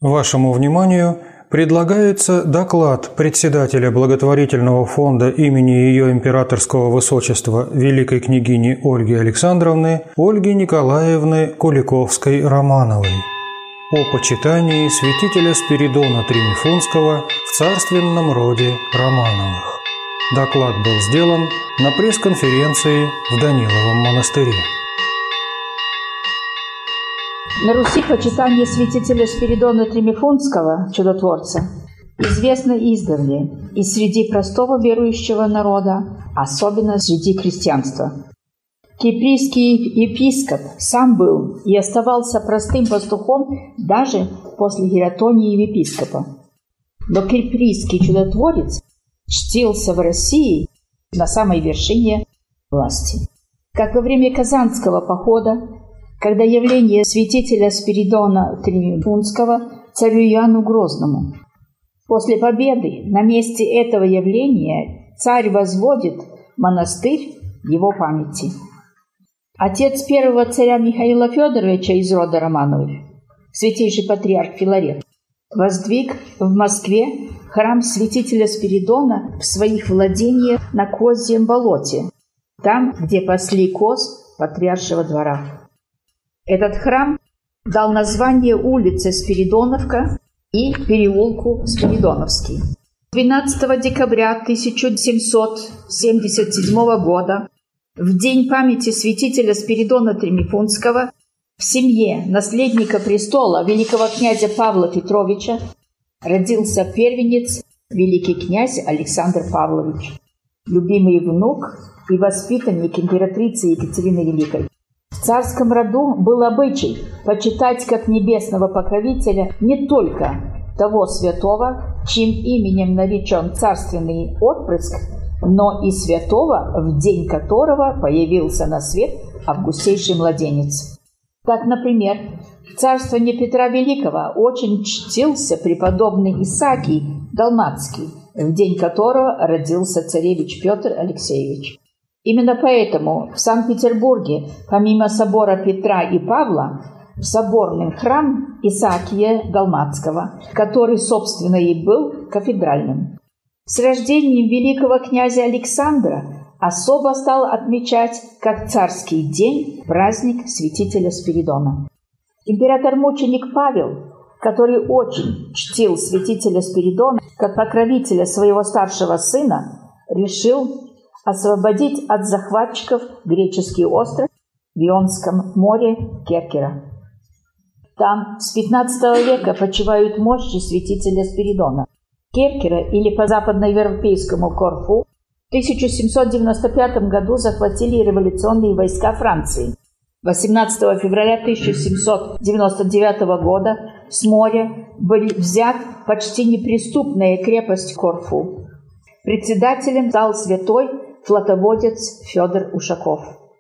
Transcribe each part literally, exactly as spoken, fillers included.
Вашему вниманию предлагается доклад председателя благотворительного фонда имени Ее Императорского Высочества Великой княгини Ольги Александровны Ольги Николаевны Куликовской-Романовой о почитании святителя Спиридона Тримифунского в царственном роде Романовых. Доклад был сделан на пресс-конференции в Даниловом монастыре. На Руси почитание святителя Спиридона Тримифунского, чудотворца, известно издавна и среди простого верующего народа, особенно среди крестьянства. Киприйский епископ сам был и оставался простым пастухом даже после гератонии епископа. Но киприйский чудотворец чтился в России на самой вершине власти. Как во время Казанского похода, когда явление святителя Спиридона Тримифунского царю Иоанну Грозному. После победы на месте этого явления царь возводит монастырь в его памяти. Отец первого царя Михаила Федоровича из рода Романовых, святейший патриарх Филарет, воздвиг в Москве храм святителя Спиридона в своих владениях на Козьем болоте, там, где пасли коз патриаршего двора. Этот храм дал название улице Спиридоновка и переулку Спиридоновский. двенадцатого декабря тысяча семьсот семьдесят седьмого года, в день памяти святителя Спиридона Тримифунского, в семье наследника престола великого князя Павла Петровича родился первенец, великий князь Александр Павлович, любимый внук и воспитанник императрицы Екатерины Великой. В царском роду был обычай почитать как небесного покровителя не только того святого, чьим именем наречен царственный отпрыск, но и святого, в день которого появился на свет августейший младенец. Так, например, в царствовании Петра Великого очень чтился преподобный Исаакий Далматский, в день которого родился царевич Петр Алексеевич. Именно поэтому в Санкт-Петербурге, помимо собора Петра и Павла, соборный храм Исаакия Далматского, который, собственно, и был кафедральным. С рождением великого князя Александра особо стал отмечать как царский день праздник святителя Спиридона. Император-мученик Павел, который очень чтил святителя Спиридона как покровителя своего старшего сына, решил освободить от захватчиков греческий остров в Ионском море Керкера. Там с пятнадцатого века почивают мощи святителя Спиридона. Керкера, или по западноевропейскому Корфу, в тысяча семьсот девяносто пятом году захватили революционные войска Франции. восемнадцатого февраля тысяча семьсот девяносто девятого года с моря был взят почти неприступная крепость Корфу. Председателем стал святой флотоводец Федор Ушаков.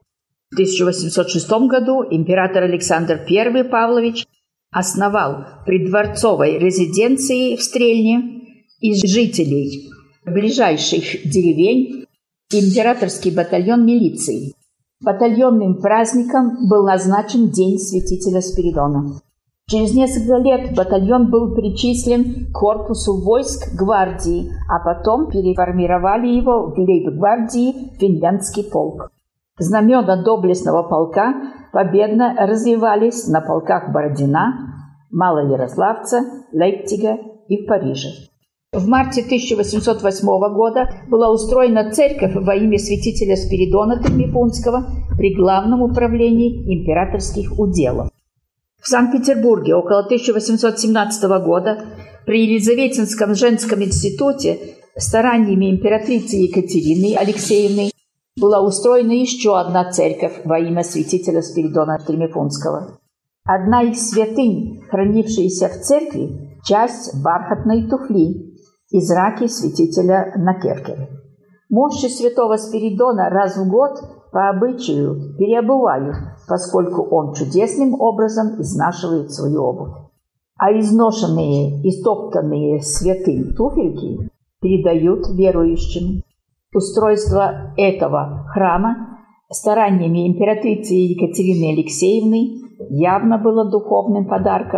В тысяча восемьсот шестом году император Александр Первый Павлович основал при дворцовой резиденции в Стрельне из жителей ближайших деревень императорский батальон милиции. Батальонным праздником был назначен День святителя Спиридона. Через несколько лет батальон был причислен к корпусу войск гвардии, а потом переформировали его в лейб-гвардии финляндский полк. Знамена доблестного полка победно развивались на полках Бородина, Малоярославца, Лейпцига и в Париже. В марте тысяча восемьсот восьмого года была устроена церковь во имя святителя Спиридона Тримифунского при Главном управлении императорских уделов. В Санкт-Петербурге около тысяча восемьсот семнадцатого года при Елизаветинском женском институте стараниями императрицы Екатерины Алексеевны была устроена еще одна церковь во имя святителя Спиридона Тримифунского. Одна из святынь, хранившаяся в церкви, часть бархатной туфли из раки святителя на Керкере. Мощи святого Спиридона раз в год по обычаю переобувают, поскольку он чудесным образом изнашивает свою обувь. А изношенные и стоптанные святым туфельки передают верующим. Устройство этого храма стараниями императрицы Екатерины Алексеевны явно было духовным подарком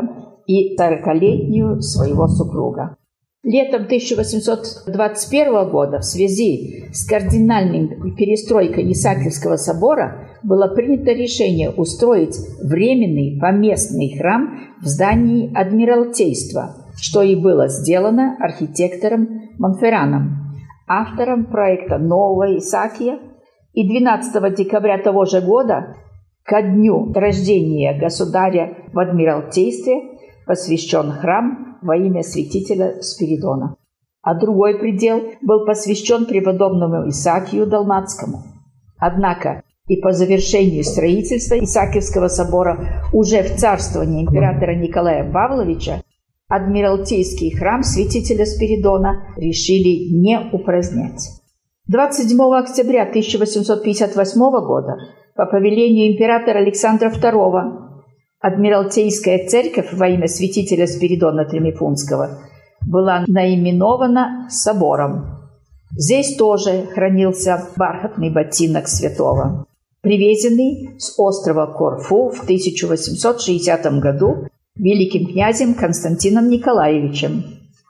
и сорокалетнюю своего супруга. Летом тысяча восемьсот двадцать первого года в связи с кардинальной перестройкой Исаакиевского собора было принято решение устроить временный поместный храм в здании Адмиралтейства, что и было сделано архитектором Монферраном, автором проекта нового Исаакия, и двенадцатого декабря того же года, ко дню рождения государя в Адмиралтействе, посвящен храм во имя святителя Спиридона. А другой предел был посвящен преподобному Исаакию Далматскому. Однако и по завершению строительства Исаакиевского собора уже в царствовании императора Николая Павловича Адмиралтейский храм святителя Спиридона решили не упразднять. двадцать седьмого октября тысяча восемьсот пятьдесят восьмого года по повелению императора Александра второго Адмиралтейская церковь во имя святителя Спиридона Тремифунского была наименована собором. Здесь тоже хранился бархатный ботинок святого, привезенный с острова Корфу в тысяча восемьсот шестидесятом году великим князем Константином Николаевичем.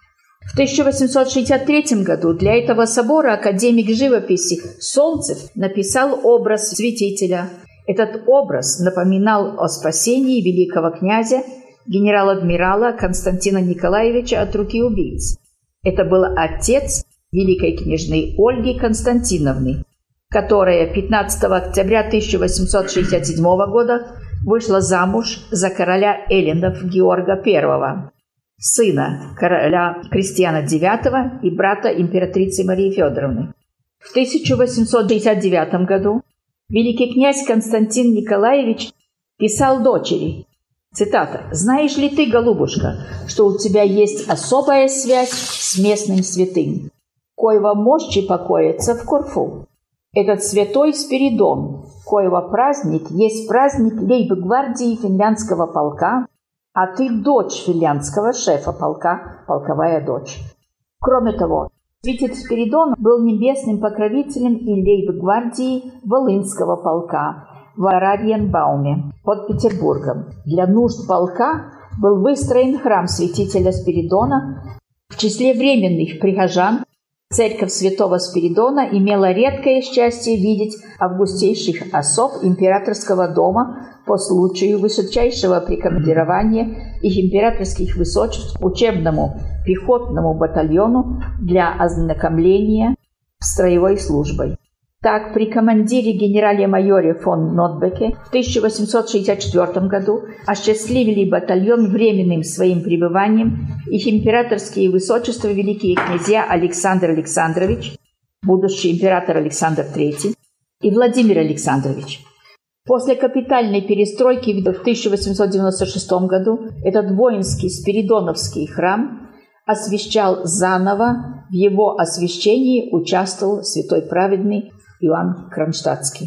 В тысяча восемьсот шестьдесят третьем году для этого собора академик живописи Солнцев написал образ святителя. Этот образ напоминал о спасении великого князя, генерал-адмирала Константина Николаевича от руки убийц. Это был отец великой княжны Ольги Константиновны, которая пятнадцатого октября тысяча восемьсот шестьдесят седьмого года вышла замуж за короля эллинов Георга Первого, сына короля Кристиана Девятого и брата императрицы Марии Федоровны. В тысяча восемьсот шестьдесят девятом году великий князь Константин Николаевич писал дочери, цитата, «Знаешь ли ты, голубушка, что у тебя есть особая связь с местным святым, коего мощи покоится в Корфу? Этот святой Спиридон, коего праздник есть праздник лейб-гвардии финляндского полка, а ты дочь финляндского шефа полка, полковая дочь. Кроме того, святитель Спиридон был небесным покровителем и лейб-гвардии Волынского полка в Арариенбауме под Петербургом. Для нужд полка был выстроен храм святителя Спиридона. В числе временных прихожан церковь святого Спиридона имела редкое счастье видеть августейших особ императорского дома по случаю высочайшего прикомандирования их императорских высочеств к учебному пехотному батальону для ознакомления с строевой службой. Так, при командире генерале-майоре фон Нотбеке в тысяча восемьсот шестьдесят четвёртом году осчастливили батальон временным своим пребыванием их императорские высочества великие князья Александр Александрович, будущий император Александр Третий, и Владимир Александрович. После капитальной перестройки в тысяча восемьсот девяносто шестом году этот воинский спиридоновский храм освящал заново, в его освящении участвовал святой праведный Иоанн Кронштадтский.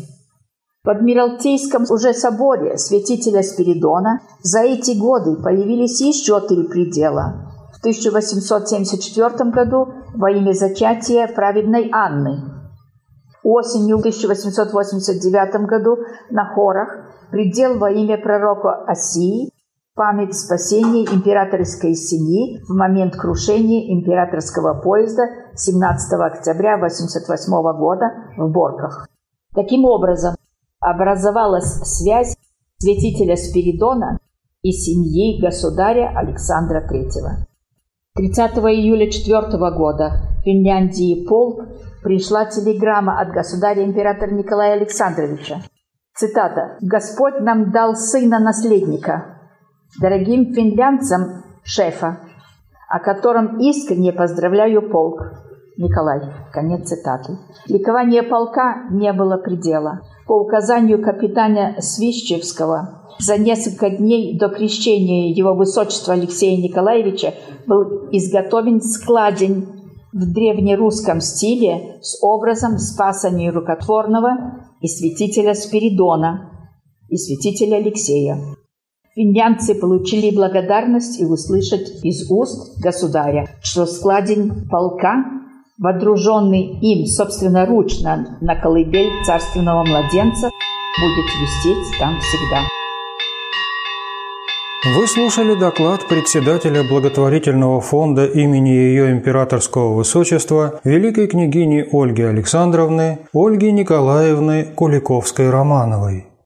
В Адмиралтейском уже соборе святителя Спиридона за эти годы появились еще три предела. В тысяча восемьсот семьдесят четвёртом году во имя зачатия праведной Анны. Осенью в тысяча восемьсот восемьдесят девятом году на Хорах предел во имя пророка Осии, память спасения императорской семьи в момент крушения императорского поезда семнадцатого октября восемьдесят восьмого года в Борках. Таким образом, образовалась связь святителя Спиридона и семьи государя Александра Третьего. тридцатого июля четвёртого года в Финляндии полк пришла телеграмма от государя-императора Николая Александровича. Цитата. «Господь нам дал сына-наследника, дорогим финлянцам шефа, о котором искренне поздравляю полк. Николай». Конец цитаты. Ликование полка не было предела. По указанию капитана Свищевского за несколько дней до крещения его высочества Алексея Николаевича был изготовлен складень в древнерусском стиле с образом Спаса Нерукотворного и святителя Спиридона и святителя Алексея. Финлянцы получили благодарность и услышать из уст государя, что складень полка, водруженный им собственноручно на колыбель царственного младенца, будет висеть там всегда. Вы слушали доклад председателя благотворительного фонда имени Ее Императорского Высочества великой княгини Ольги Александровны Ольги Николаевны Куликовской-Романовой.